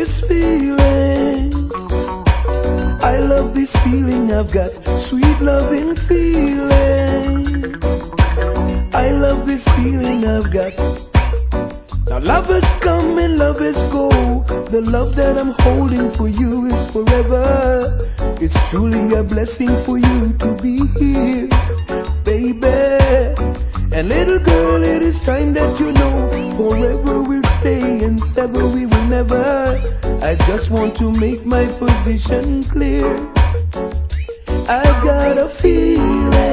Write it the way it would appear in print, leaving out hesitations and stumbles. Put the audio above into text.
this feeling. I love this feeling. I've got sweet loving feeling. I love this feeling I've got. Now lovers come and lovers go. The love that I'm holding for you is forever. It's truly a blessing for you to be here, baby. And little girl, it is time that you know, forever we'll stay and sever we will never. I just want to make my position clear. I've got a feeling